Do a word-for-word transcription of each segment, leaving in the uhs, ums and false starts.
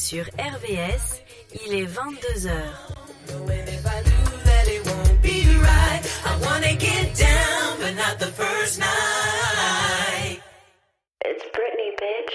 sur R V S, il est vingt-deux heures. It's Britney, bitch.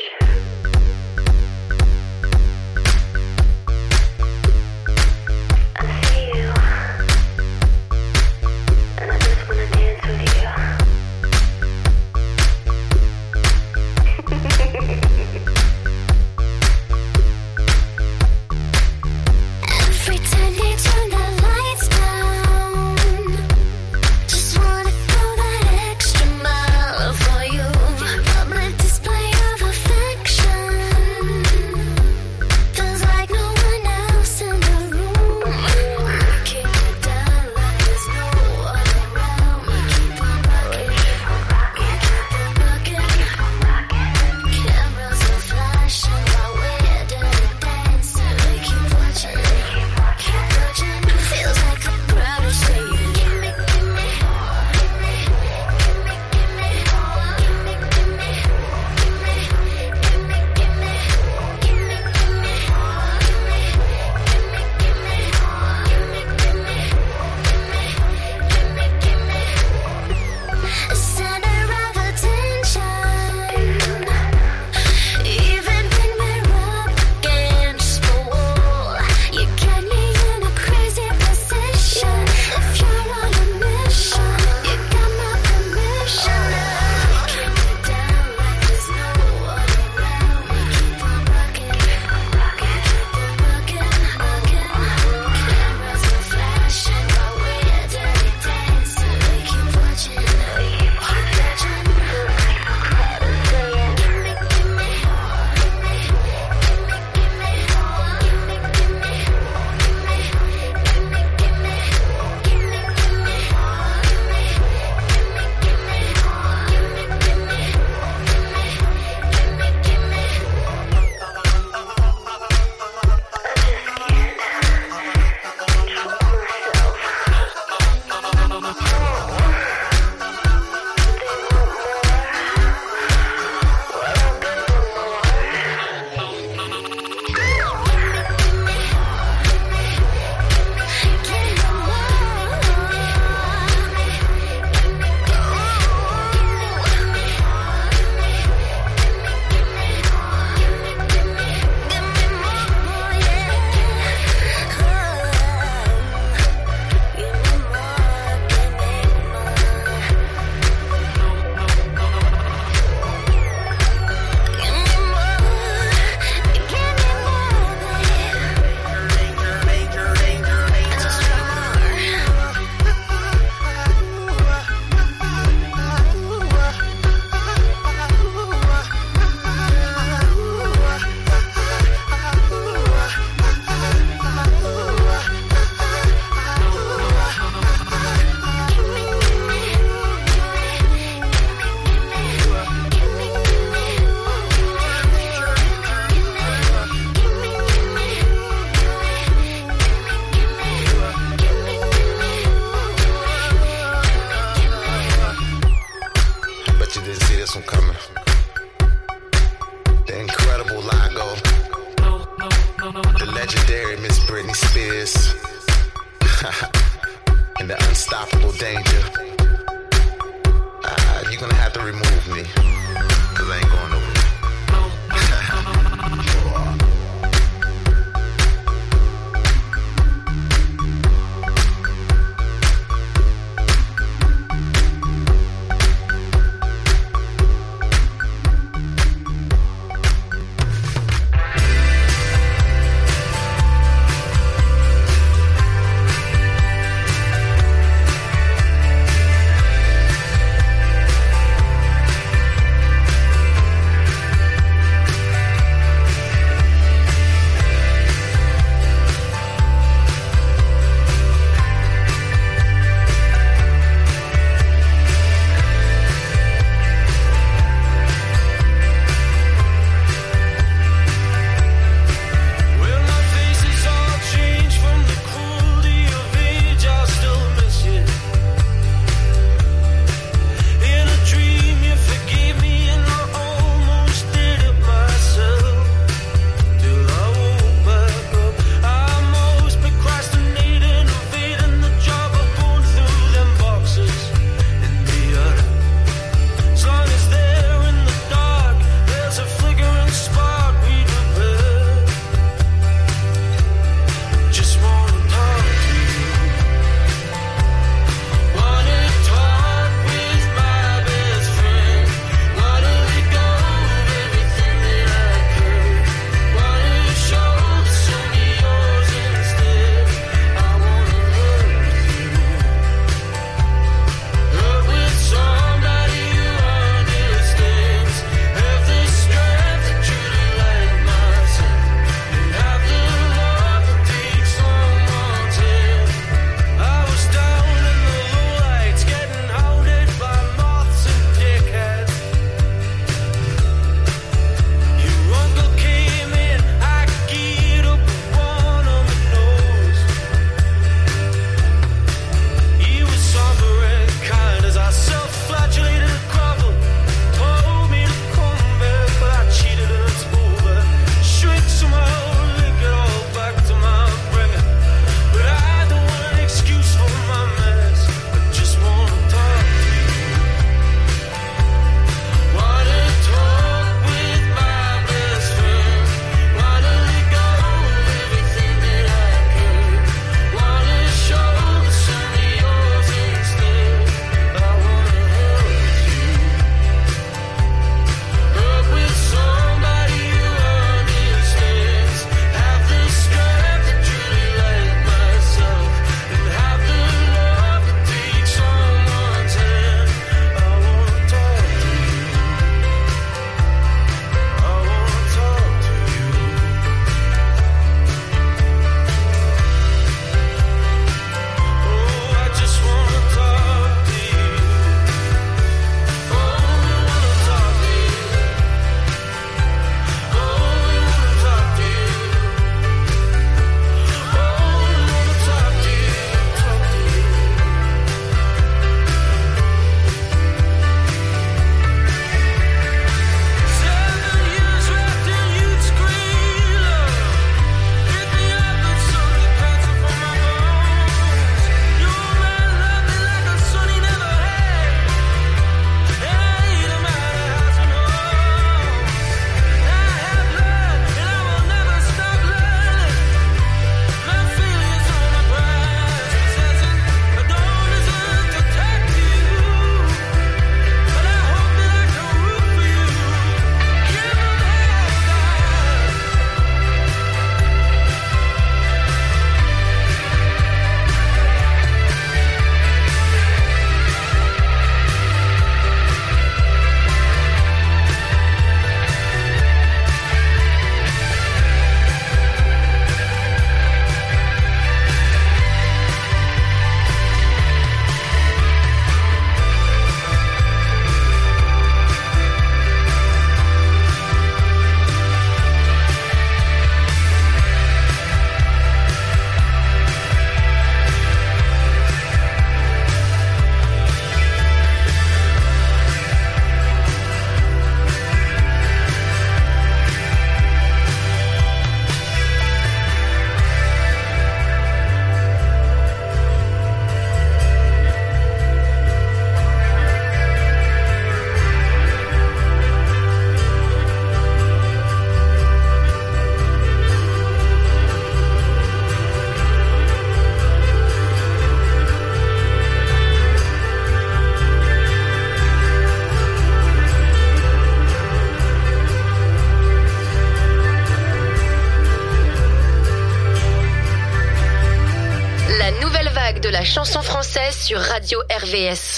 la chanson française sur Radio R V S.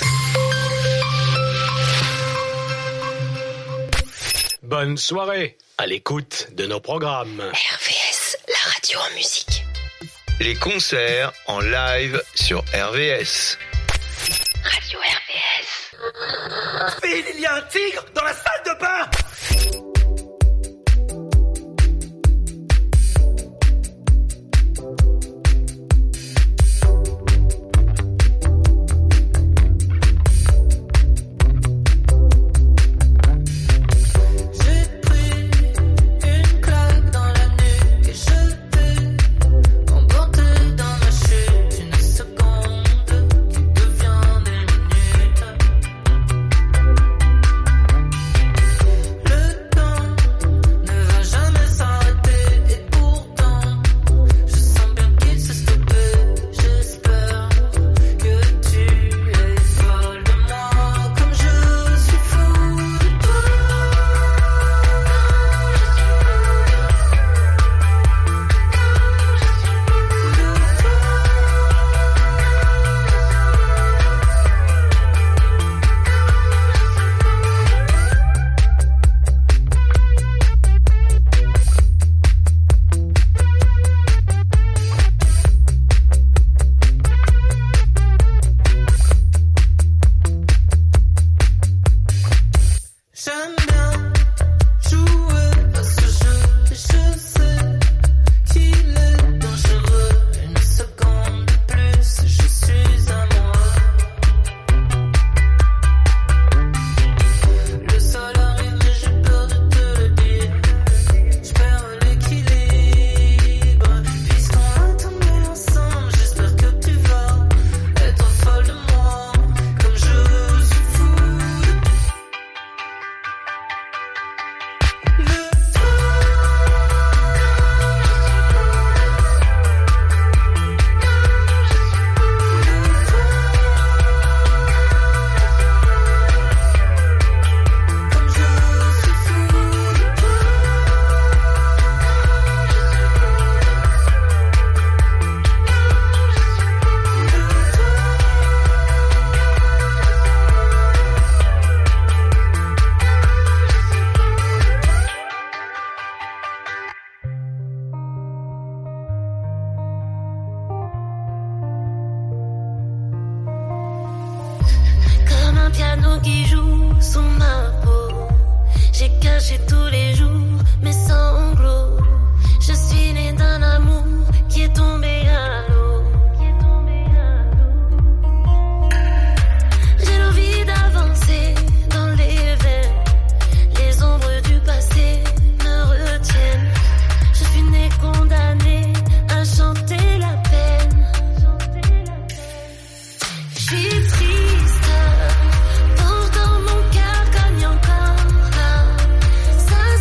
Bonne soirée, à l'écoute de nos programmes. R V S, la radio en musique. Les concerts en live sur R V S. Radio R V S. Phil, il y a un tigre dans la salle de bain!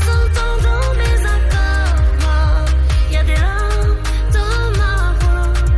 Dans mes accords, moi, y a des larmes dans ma voix.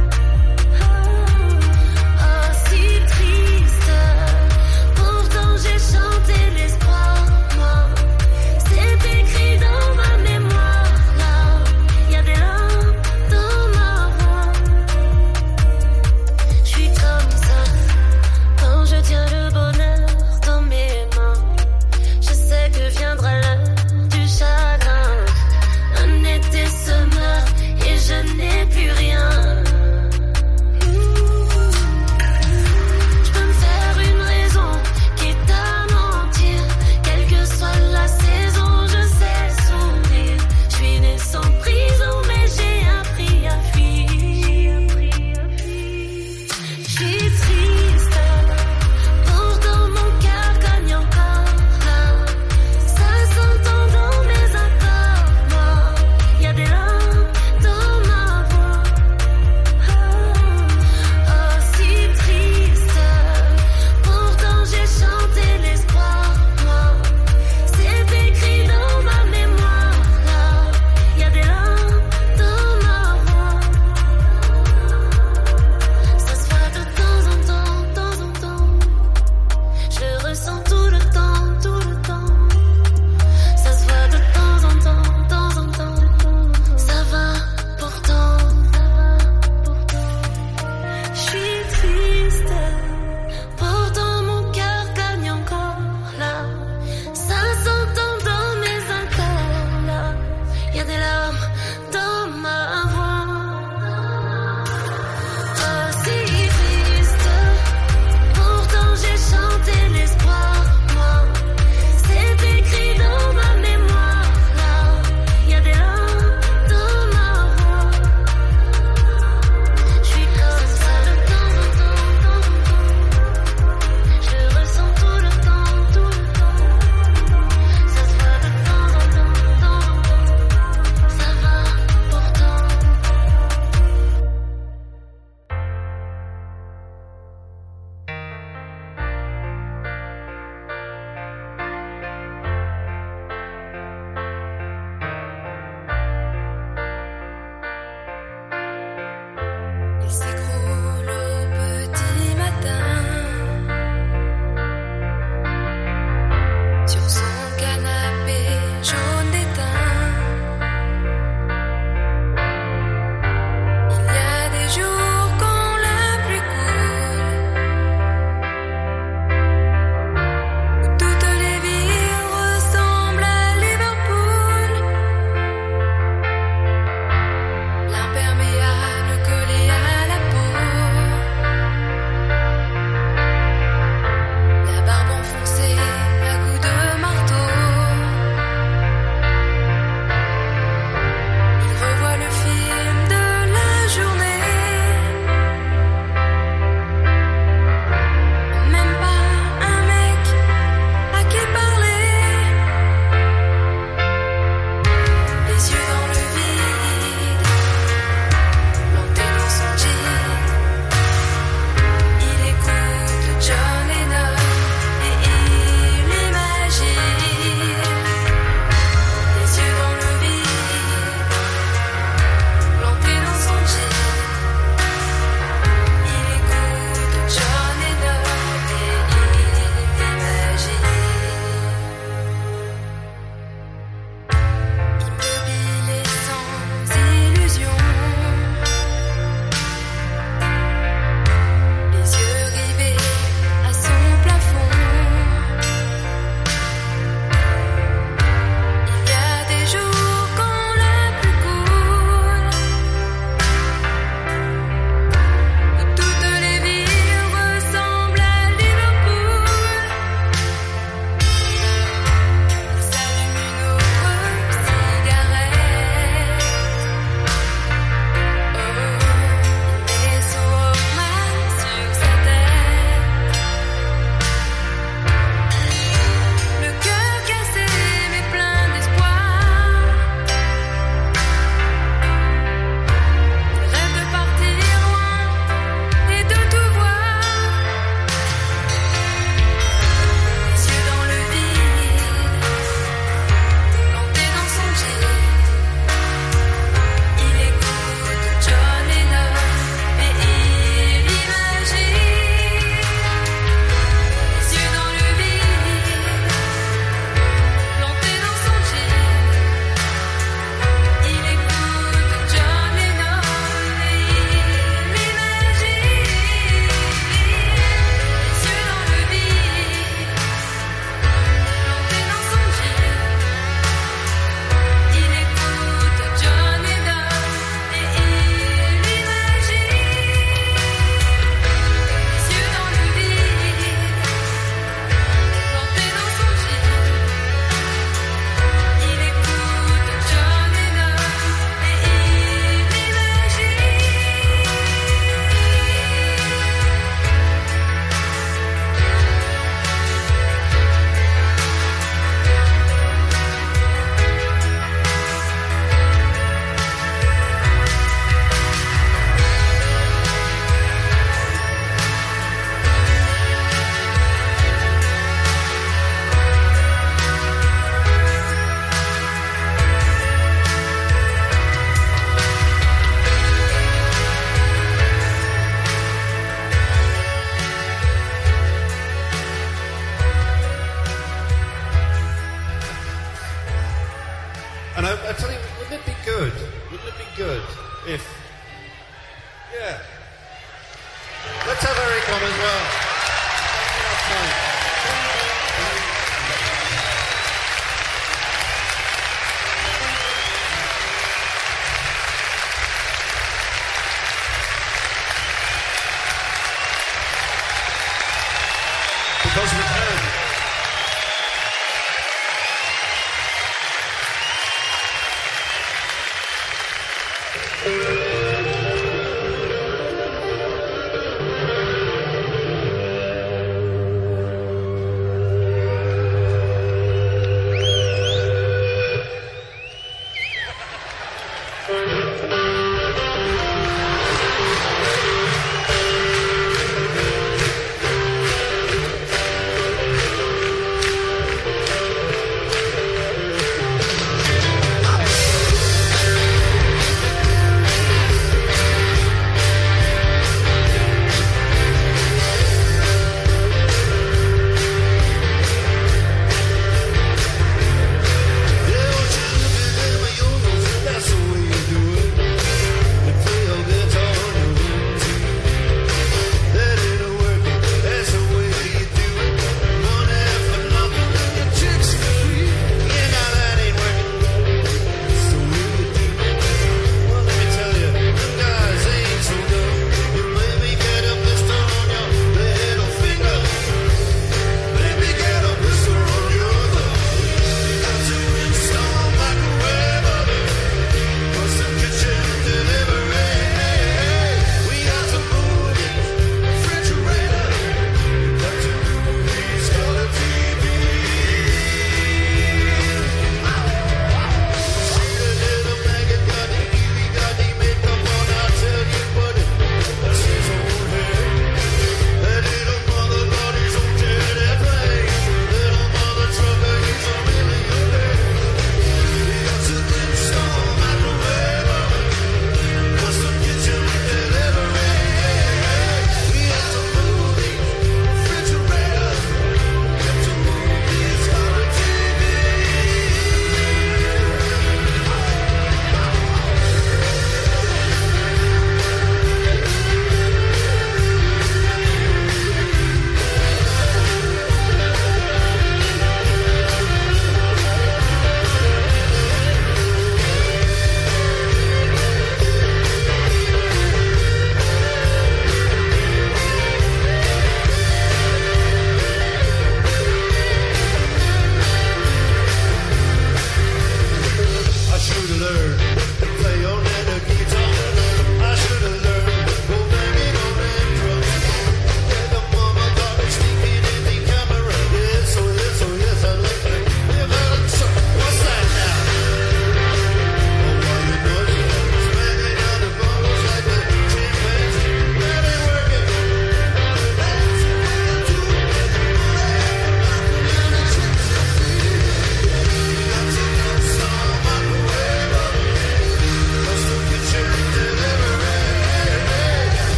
Because we can.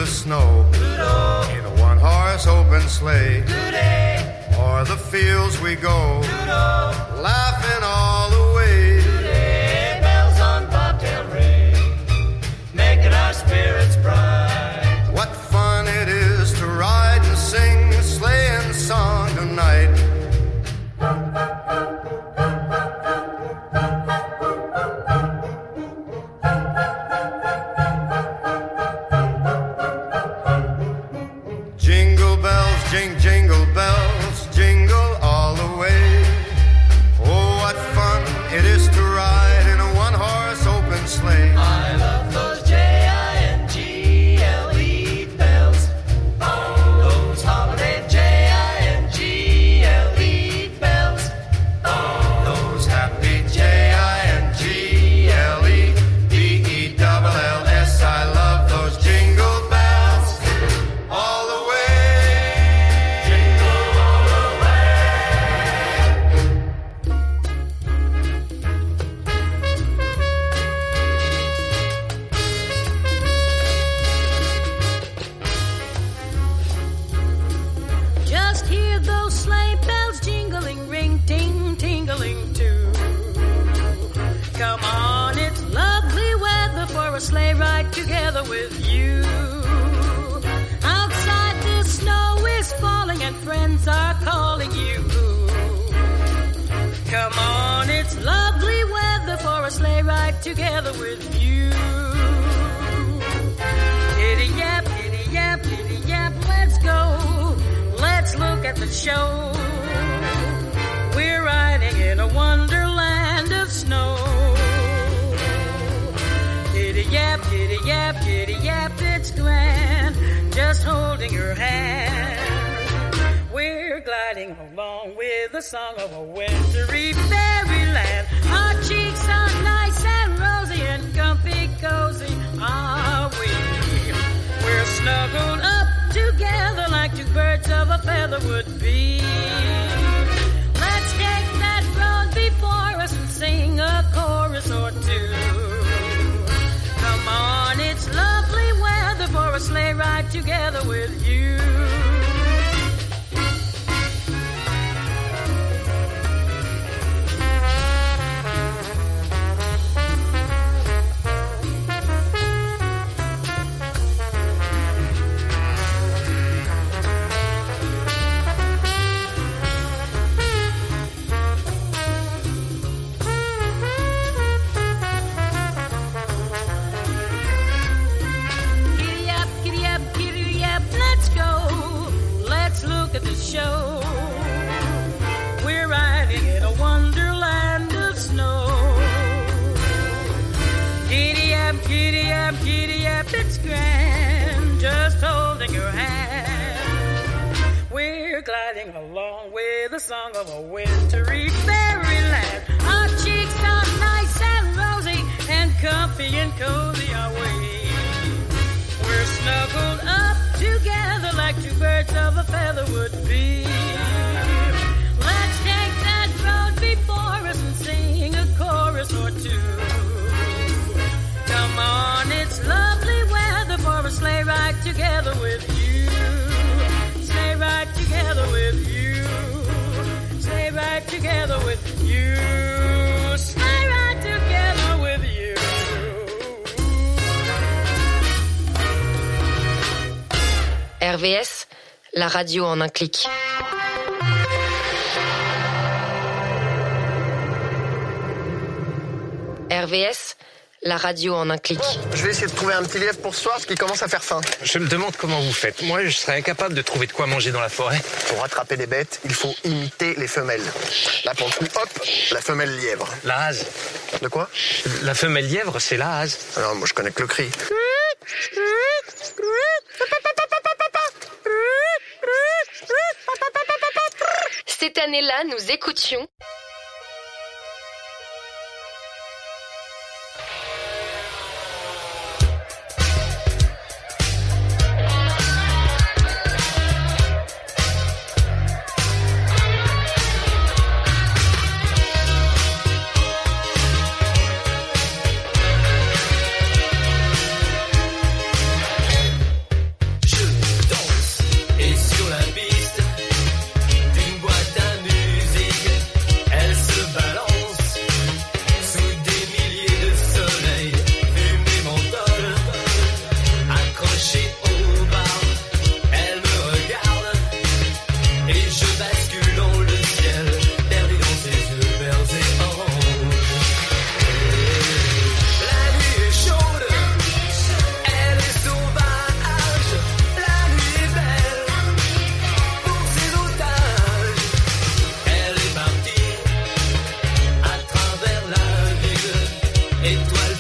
the snow in a one-horse open sleigh. O'er the fields we go, laughing all the way. Bells on bobtail ring, making our spirits bright. What fun it is to ride and sing a sleighing song tonight. Jingle bells, jing, jingle bells, jingle all the way. Oh, what fun it is to ride in a one-horse open sleigh. I love those J I N G L E bells. Those holiday J I N G L E bells. Those happy J I N G L E B E L L S. I love those jingle bells all the way. Jingle all the way. Just hear those sleigh bells jingling, ring, ting, tingling too. Come on, it's lovely weather for a sleigh ride together with you. Outside the snow is falling and friends are calling you. Come on, it's lovely weather for a sleigh ride together with you. Giddy yap, giddy yap, giddy yap, let's go. Let's look at the show. We're riding in a wonderland of snow. Giddy yap, giddy yap, giddy yap, it's grand. Just holding your hand. We're gliding along with the song of a wintry fairyland. Our cheeks are nice and rosy and comfy cozy are we. We're snuggled up together like two birds of a feather would be. Let's take that road before us and sing a chorus or two. Come on, it's lovely weather for a sleigh ride together with you. Giddy up, giddy up, giddy up, let's go. Let's look at the show. We're riding in a wonderland of snow. Giddy up, giddy up, giddy up, it's grand. Just holding your hand. We're gliding along with the song of a wintry fairyland. Our cheeks are nice and rosy and comfy and cozy are we. We're snuggled up together like two birds of a feather would be. Let's take that road before us and sing a chorus or two. Come on, it's lovely weather for a sleigh ride together with you. Sleigh ride together with you. Sleigh ride together with you. Sleigh ride together with you. R V S, la radio en un clic. R V S, la radio en un clic. Je vais essayer de trouver un petit lièvre pour ce soir parce qu'il commence à faire faim. Je me demande comment vous faites. Moi, je serais incapable de trouver de quoi manger dans la forêt. Pour attraper les bêtes, il faut imiter les femelles. Là, pour le coup, hop, la femelle lièvre. La hase. De quoi? La femelle lièvre, c'est la hase. Alors, moi, je connais que le cri. Cette année-là, nous écoutions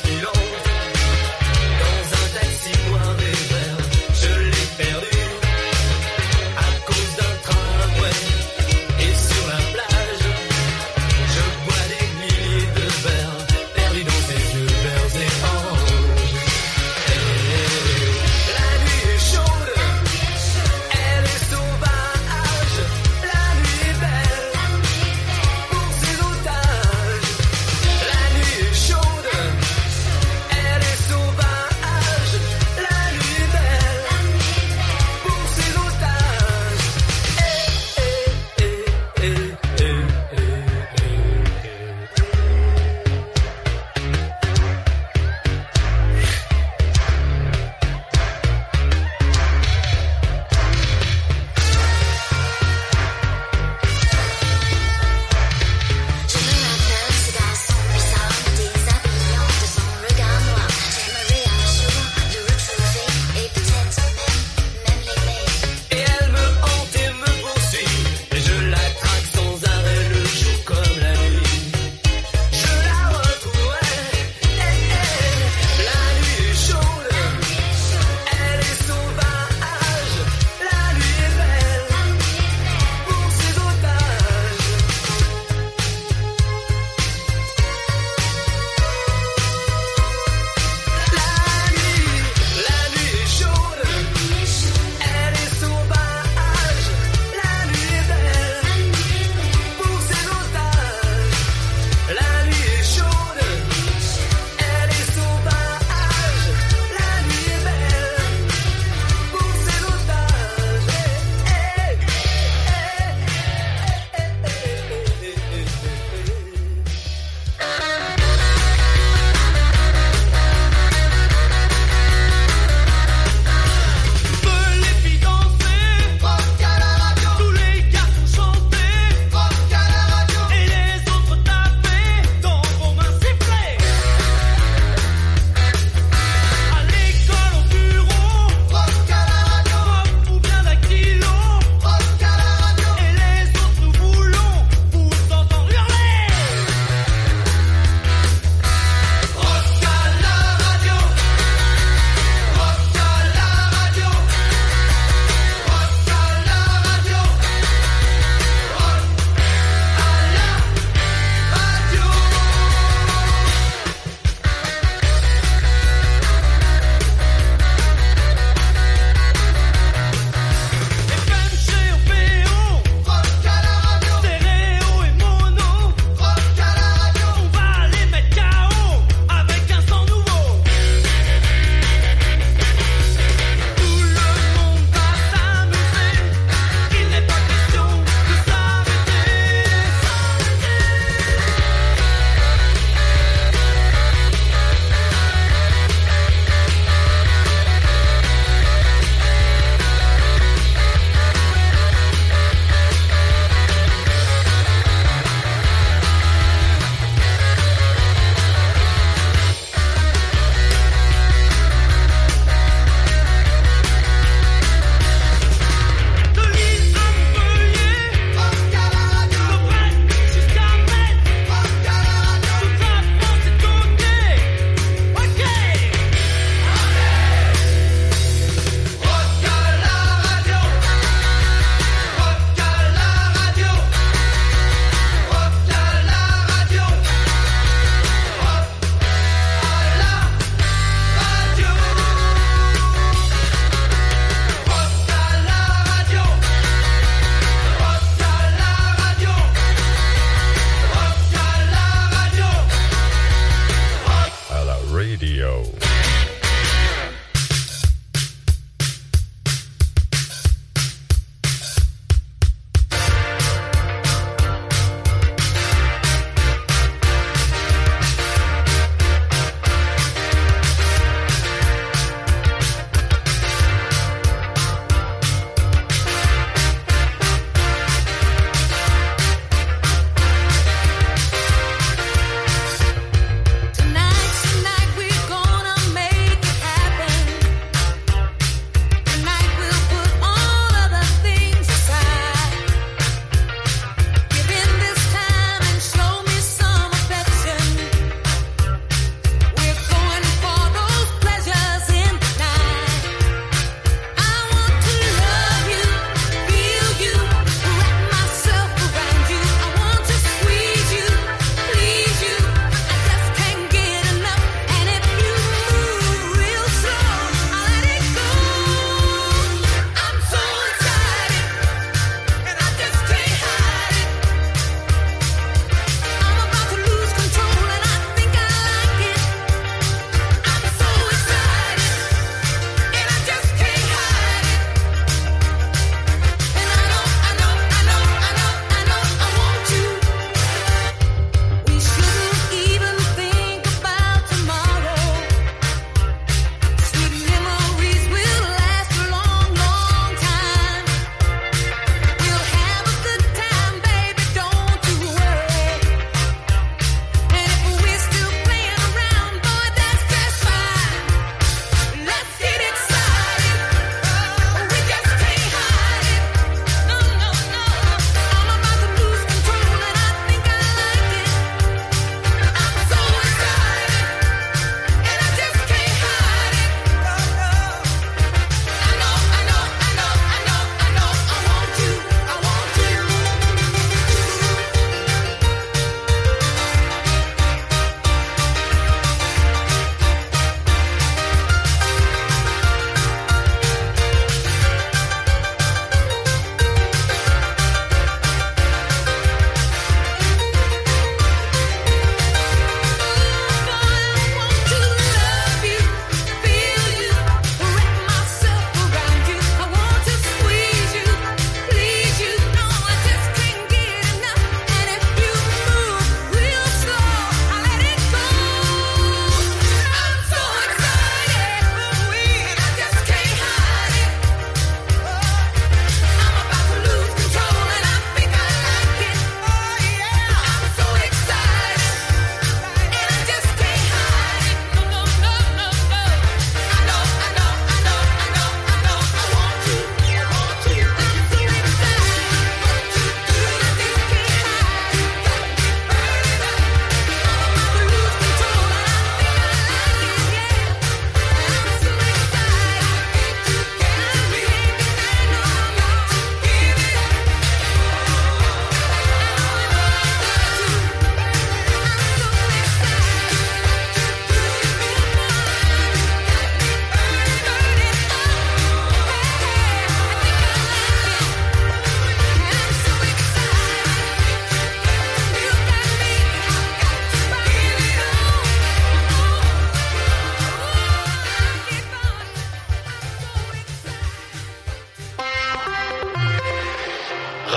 Tonight, tonight we're gonna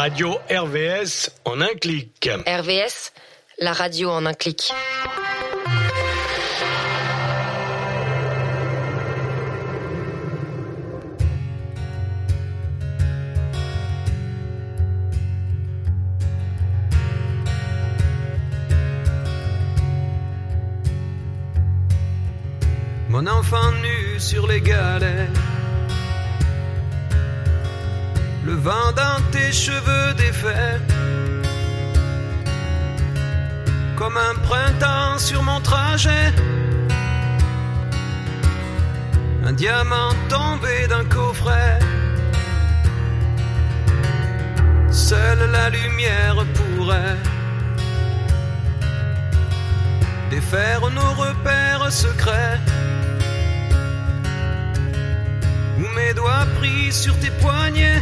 radio R V S en un clic. R V S, la radio en un clic. Mon enfant nu sur les galets, le vent dans tes cheveux défaits, comme un printemps sur mon trajet, un diamant tombé d'un coffret. Seule la lumière pourrait défaire nos repères secrets. Où mes doigts pris sur tes poignets,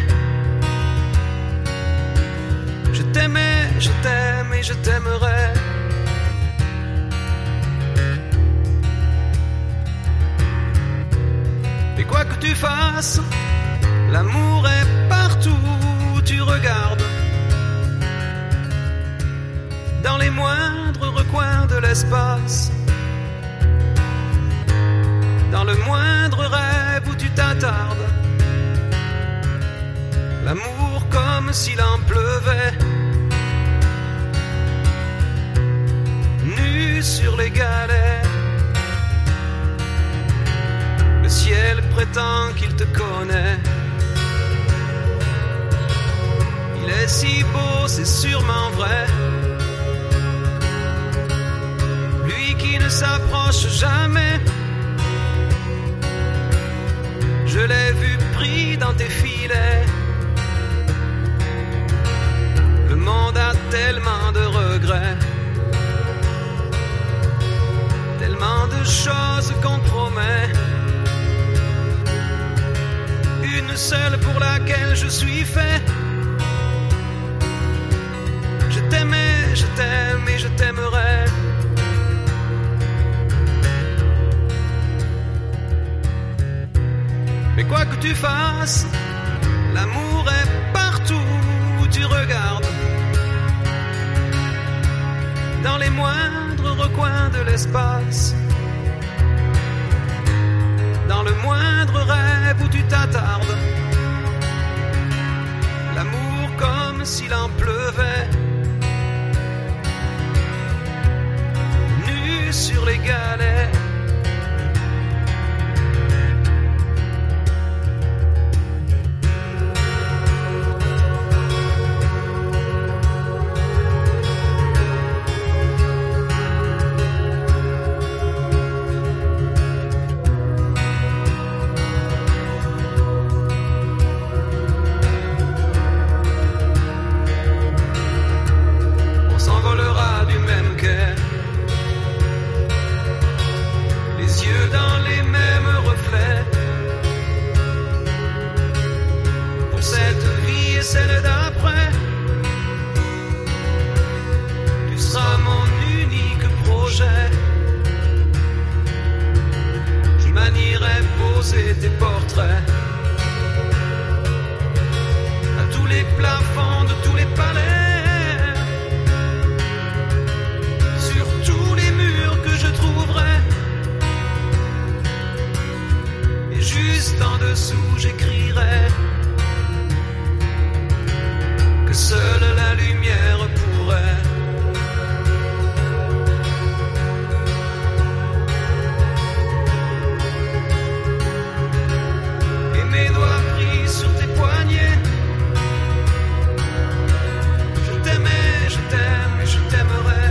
je t'aimais, je t'aime et je t'aimerai. Et quoi que tu fasses, l'amour est partout où tu regardes, dans les moindres recoins de l'espace, dans le moindre rêve où tu t'attardes. L'amour comme s'il en pleuvait, nu sur les galets. Le ciel prétend qu'il te connaît. Il est si beau, c'est sûrement vrai. Lui qui ne s'approche jamais, je l'ai vu pris dans tes filets. Le monde a tellement de regrets, tellement de choses qu'on promet. Une seule pour laquelle je suis fait. Je t'aimais, je t'aime et je t'aimerai. Mais quoi que tu fasses, l'amour est partout où tu regardes, dans les moindres recoins de l'espace, dans le moindre rêve où tu t'attardes. L'amour comme s'il en pleuvait, nu sur les galets. Celle d'après, tu seras mon unique projet. Je manierai poser tes portraits à tous les plafonds de tous les palais, sur tous les murs que je trouverai. Et juste en dessous j'écrirai que seule la lumière pourrait et mes doigts pris sur tes poignets. Je t'aimais, je t'aime et je t'aimerai.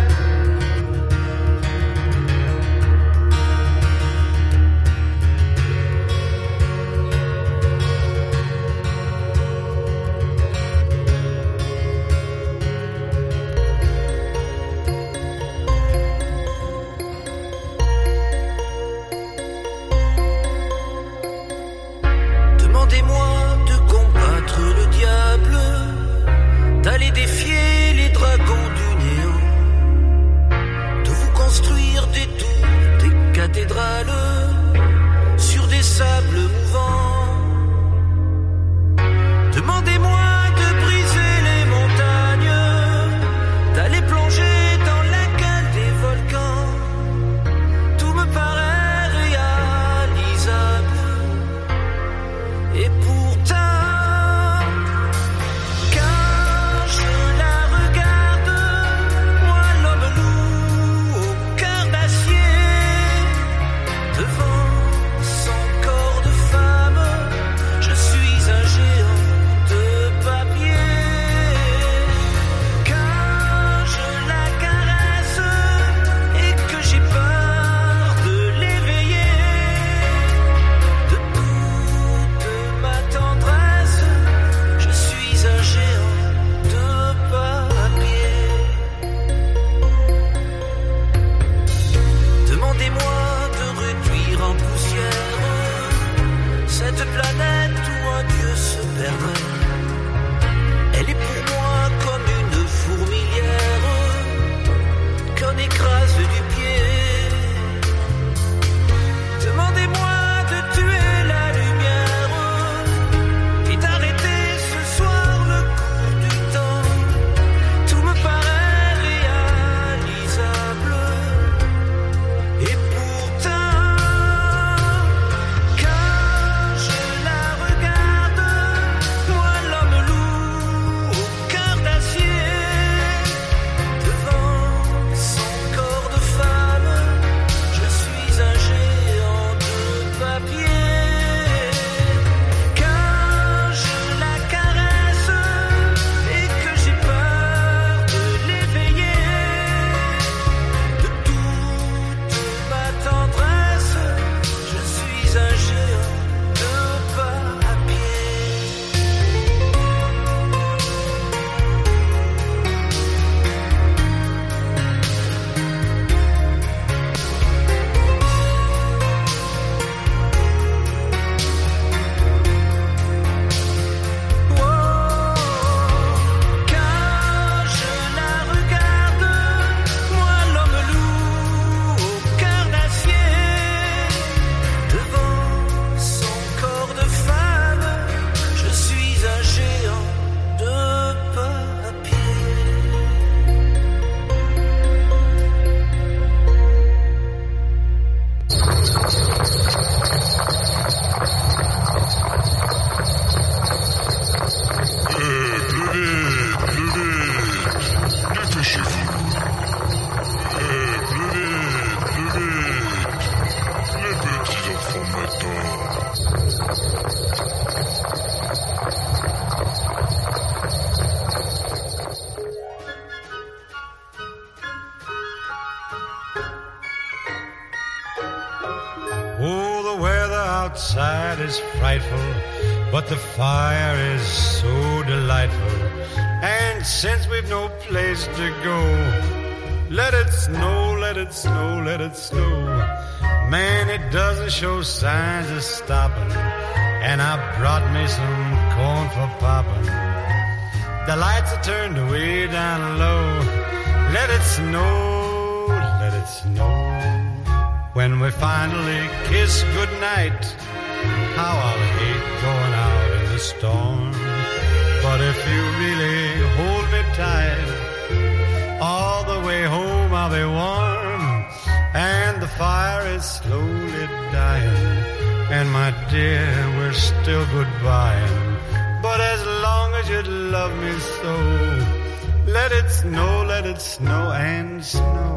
outside is frightful, but the fire is so delightful. And since we've no place to go, let it snow, let it snow, let it snow. Man, it doesn't show signs of stopping, and I brought me some corn for popping. The lights are turned way down low. Let it snow, let it snow. When we finally kiss goodnight, how I'll hate going out in the storm. But if you really hold me tight, all the way home I'll be warm. And the fire is slowly dying, and my dear, we're still goodbying. But as long as you love me so, let it snow, let it snow and snow.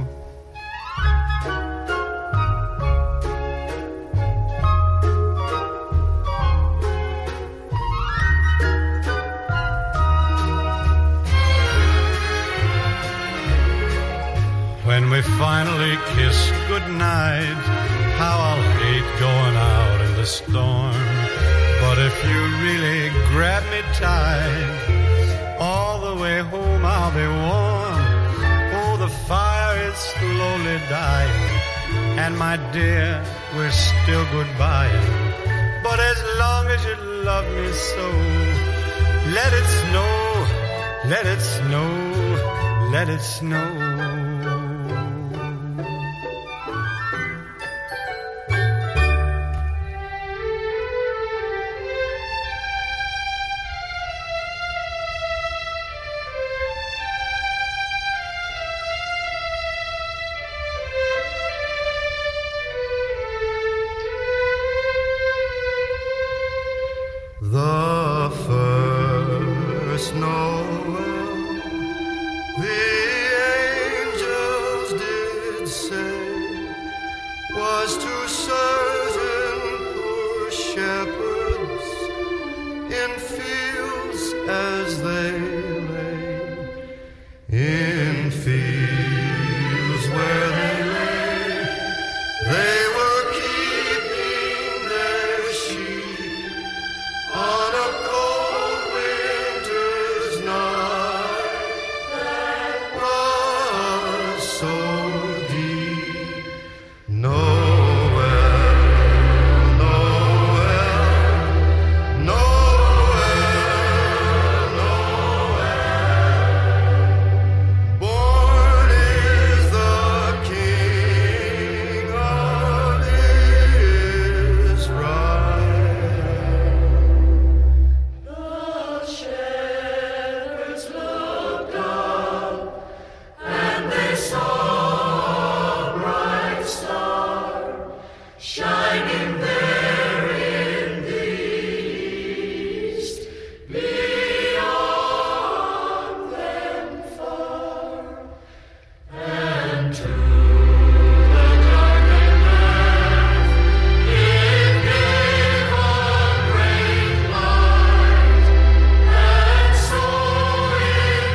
When we finally kiss goodnight, how I'll hate going out in the storm. But if you really grab me tight, all the way home I'll be warm. Oh, the fire is slowly dying, and my dear, we're still goodbying. But as long as you love me so, let it snow, let it snow, let it snow. The first Noel, the angels did say, was to certain poor shepherds in fields as they lay, in fields where they lay, they were keeping their sheep on a cold winter's night that was so deep. Noel, Noel, Noel, Noel. Born is the King of Israel. The shepherds looked up, and they saw a bright star shining there in the east, beyond them far. And to the darkening land it gave a great light, and so it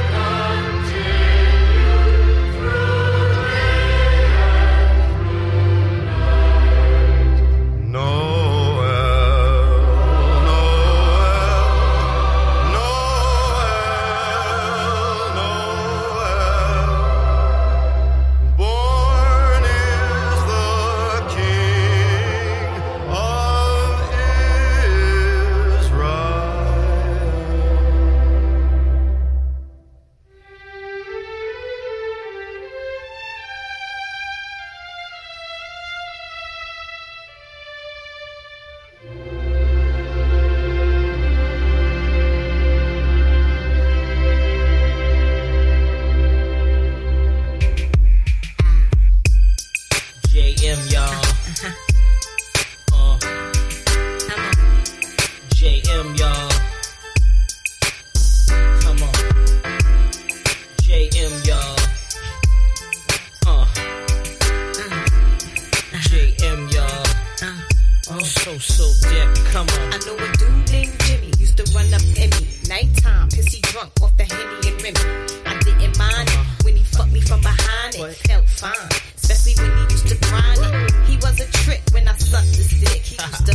continued through day and through night. Noel, Noel, Noel, Noel. Born is the King of J M, y'all. Uh, J M, y'all. Come on. J M, y'all. Uh, J M, y'all. Oh, so, so dead. Come on. I know a dude named Jimmy used to run up in me. Nighttime, pissy drunk off the Henny and Remy. I didn't mind it when he fucked me from behind it. Felt fine, especially when he used to grind it. He was a trick when I sucked his dick. He used to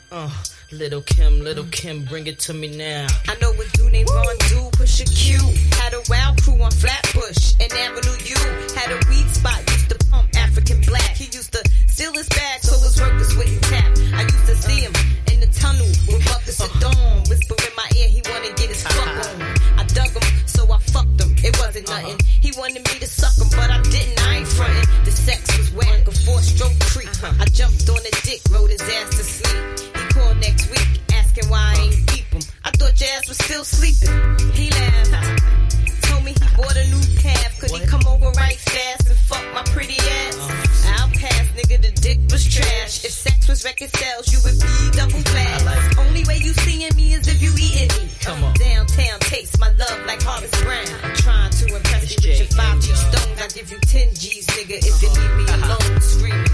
Uh, Little Kim, Little Kim, bring it to me now. I know a dude named Ron Do, push a Q. Had a wild crew on Flatbush and Avenue U. Had a weed spot, used to pump African black. He used to steal his bag so his workers wouldn't tap. I used to see him in the tunnel with buckets of dawn. Whisper in my ear, he wanna get his fuck on. I dug him, so I fucked him. It wasn't nothing. He wanted me to suck him, but I didn't. I ain't frontin'. The sex was whack, a four-stroke creep. I jumped on the dick, rode his ass to sleep. He called next week, asking why I ain't peep him. I thought your ass was still sleeping. He laughed, told me he bought a new path. Could he come over right fast and fuck my pretty ass? I'll pass, nigga, the dick was trash. If sex was record sales, you would be double glass. Only way you seeing me is if you eating me. Come on. Downtown taste my love like Harvest Brown. Trying to impress me with your five G stones. I give you ten G's, nigga, if you leave me alone screaming.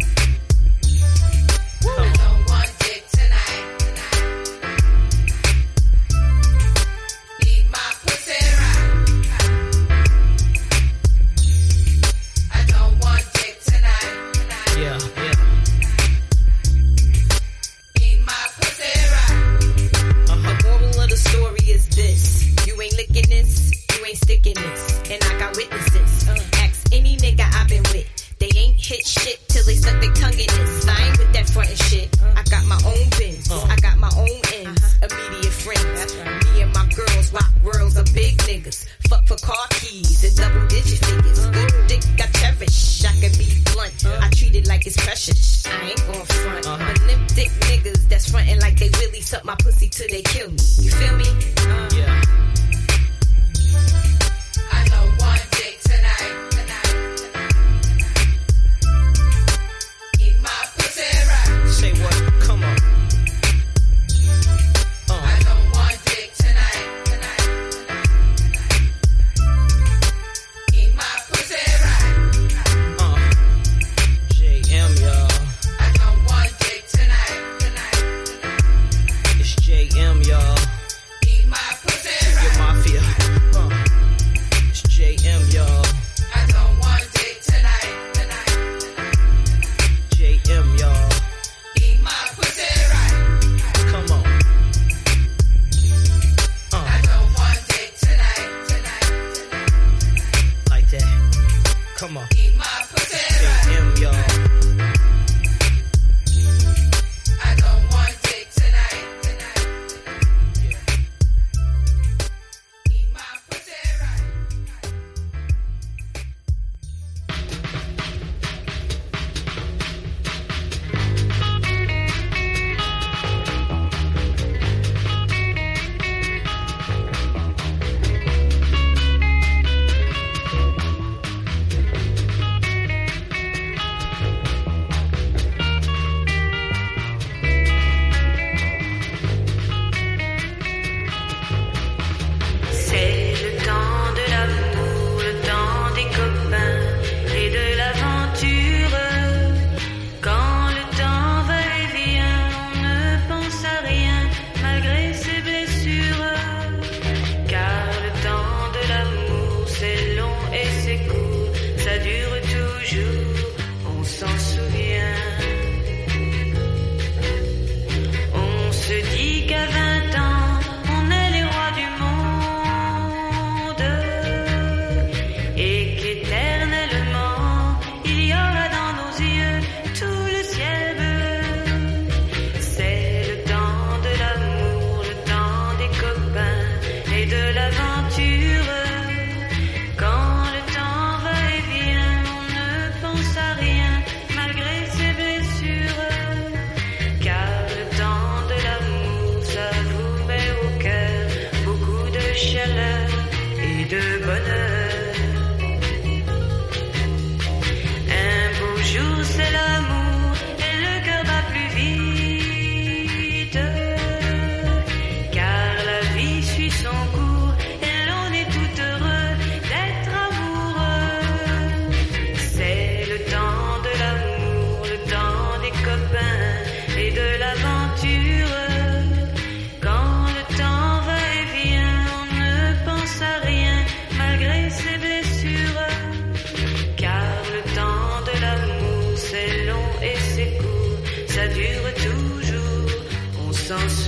I don't want dick tonight. Need my pussy right. I don't want dick tonight. Yeah, yeah. Need my pussy right. The moral of the story is this: you ain't licking this, you ain't sticking this, and I got witnesses. Ask any nigga I've been with. They ain't hit shit till they suck their tongue in this. I ain't with that frontin' shit. I got my own bins. I got my own ends. Immediate friends. Me and my girls rock worlds of big niggas. Fuck for car keys and double digit figures. Good dick I cherish. I can be blunt. I treat it like it's precious. I ain't gon' front. But them dick niggas that's frontin' like they really suck my pussy till they kill me. You feel me? Yeah. I don't want dick tonight. Need my pussy right. Say what? Come on. I don't want dick tonight. Need my pussy right. Uh, J M, y'all. I don't want dick tonight. It's J M, y'all. Need my pussy right. Your mafia. Uh, it's J M, y'all. I don't want dick tonight. J M, y'all. Need my pussy right. Come on. Uh, I don't want dick tonight. like that. Come on. Need my pussy J right. M, y'all. I don't want dick tonight. Need my pussy right. so